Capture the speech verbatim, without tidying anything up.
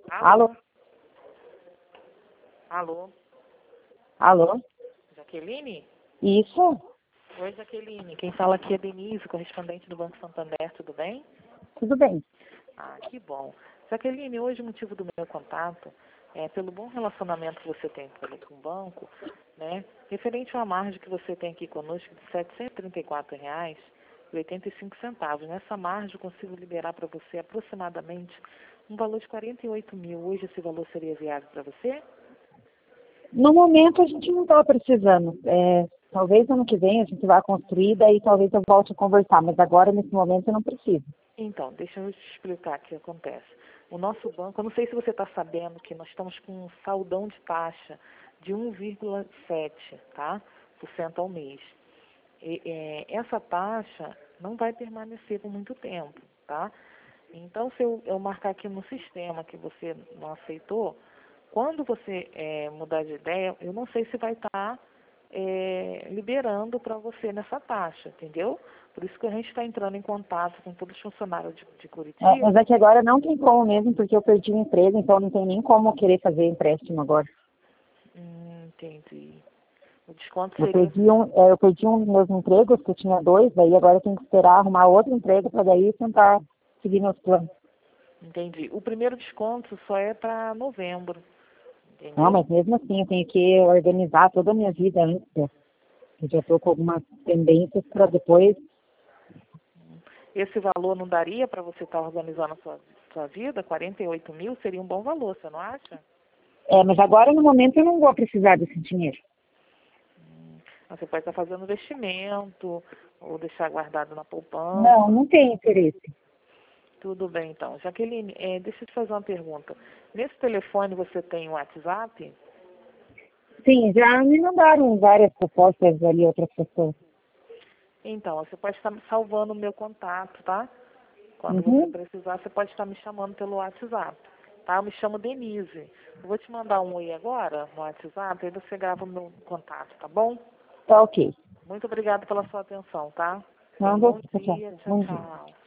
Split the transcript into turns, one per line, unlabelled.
Alô?
Alô?
Alô?
Jaqueline?
Isso?
Oi, Jaqueline. Quem fala aqui é Denise, correspondente do Banco Santander, tudo bem?
Tudo bem.
Ah, que bom. Jaqueline, hoje o motivo do meu contato é pelo bom relacionamento que você tem com o banco, né? Referente à margem que você tem aqui conosco de setecentos e trinta e quatro reais e oitenta e cinco centavos. Nessa margem eu consigo liberar para você aproximadamente um valor de quarenta e oito mil. Hoje esse valor seria viável para você?
No momento a gente não está precisando. É, talvez ano que vem a gente vá construir, daí talvez eu volte a conversar, mas agora nesse momento eu não preciso.
Então, deixa eu te explicar o que acontece. O nosso banco, eu não sei se você está sabendo que nós estamos com um saldão de taxa de um vírgula sete, tá? Por cento ao mês. E, é, essa taxa não vai permanecer por muito tempo, tá? Então, se eu, eu marcar aqui no sistema que você não aceitou, quando você é, mudar de ideia, eu não sei se vai estar é, liberando para você nessa taxa, entendeu? Por isso que a gente está entrando em contato com todos os funcionários de, de
É, mas
Curitiba.
é que agora não tem como mesmo, porque eu perdi o emprego, então não tem nem como querer fazer empréstimo agora.
Hum, entendi. O desconto
Eu
seria...
perdi um, é, eu perdi um dos meus empregos, que eu tinha dois, daí agora eu tenho que esperar arrumar outro emprego para daí tentar seguir meus planos.
Entendi. O primeiro desconto só é para novembro,
Não,
entendeu?
mas mesmo assim eu tenho que organizar toda a minha vida antes. Eu já estou com algumas tendências para depois.
Esse valor não daria para você estar organizando a sua, sua vida? quarenta e oito mil seria um bom valor, você não acha?
É, mas agora no momento eu não vou precisar desse dinheiro.
Você pode estar fazendo investimento ou deixar guardado na
Não,
poupança.
não tem interesse.
Tudo bem, então. Jaqueline, é, deixa eu te fazer uma pergunta. Nesse telefone você tem o WhatsApp?
Sim, já me mandaram várias propostas ali, outras pessoas.
Então, você pode estar me salvando o meu contato, tá? Quando você
Uhum.
precisar, você pode estar me chamando pelo WhatsApp, tá? Eu me chamo Denise. Eu vou te mandar um oi agora no WhatsApp, aí você grava o meu contato, tá bom?
Tá ok.
Muito obrigada pela sua atenção, tá? Tenha
Não,
um
vou
bom
tchau.
dia. Tchau,
Bom dia.
tchau.